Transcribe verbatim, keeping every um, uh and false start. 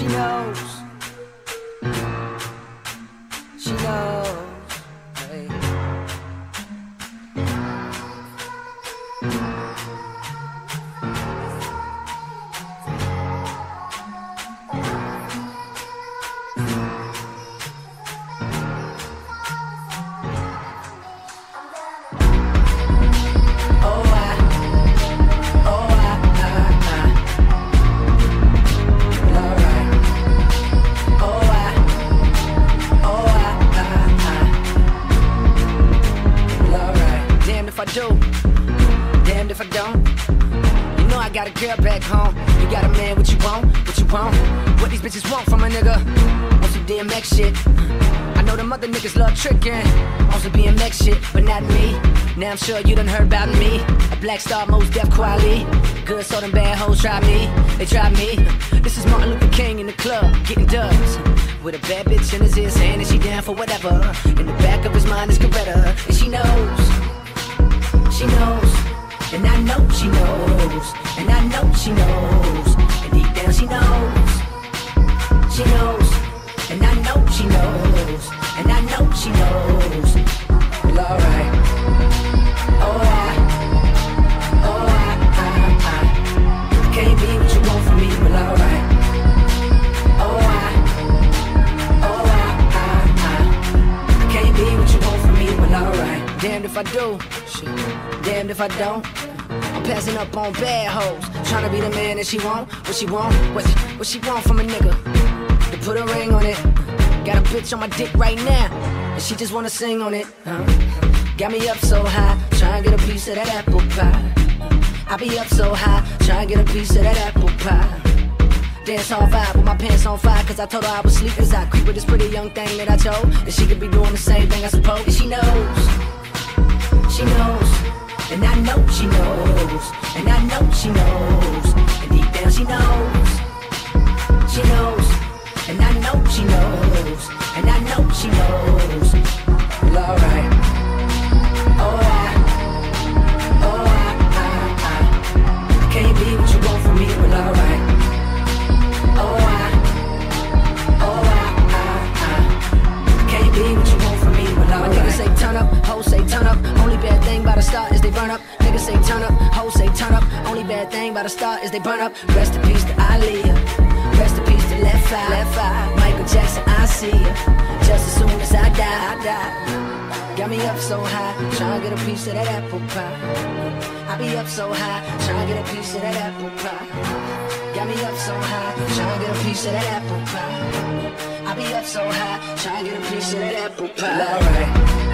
knows. She knows. Hey. If I do, damned if I don't. You know I got a girl back home. You got a man, what you want, what you want. What these bitches want from a nigga. Want some D M X shit. I know them other niggas love tricking on some B M X shit, but not me. Now I'm sure you done heard about me. A black star, most deaf quality. Good, so them bad hoes try me. They try me. This is Martin Luther King in the club, getting dubs. With a bad bitch in his ear saying that she down for whatever. In the back of his mind is Coretta, and she knows. She knows, and I know she knows, and I know she knows, and deep down she knows. She knows, and I know she knows, and I know she knows. Well, alright. Oh, I, oh, I, I, I can't be what you want from me, well, alright. Oh, I, oh, I, I, I can't be what you want from me, well, alright. Damned if I do. Damned if I don't. I'm passing up on bad hoes, trying to be the man that she want. What she want, what, what she want from a nigga, to put a ring on it. Got a bitch on my dick right now, and she just wanna sing on it. uh, Got me up so high, trying to get a piece of that apple pie. I be up so high, trying to get a piece of that apple pie. Dance all vibe with my pants on fire, cause I told her I was sleep as I creep with this pretty young thing that I chose. And she could be doing the same thing I suppose. And she knows. She knows, and I know she knows, and I know she knows, and deep down she knows. She knows, and I know she knows, and I know she knows. Well, alright. Oh, I, oh, I, I, I can't be what you want from me. Well, alright. Oh, I, oh, I, I, I can't be what you want from me. Well, alright. My niggas say turn up, hoes say turn up. Only bad thing about a start is they burn up. Niggas say turn up, hoes say turn up. Only bad thing about a start is they burn up. Rest in peace to Aaliyah. Rest in peace to Left Eye. Left Eye. Michael Jackson, I see ya. Just as soon as I die, I die. Got me up so high, trying to get a piece of that apple pie. I be up so high, trying to get a piece of that apple pie. Got me up so high, trying to get a piece of that apple pie. I be up so high, trying to get a piece of that apple pie. Alright.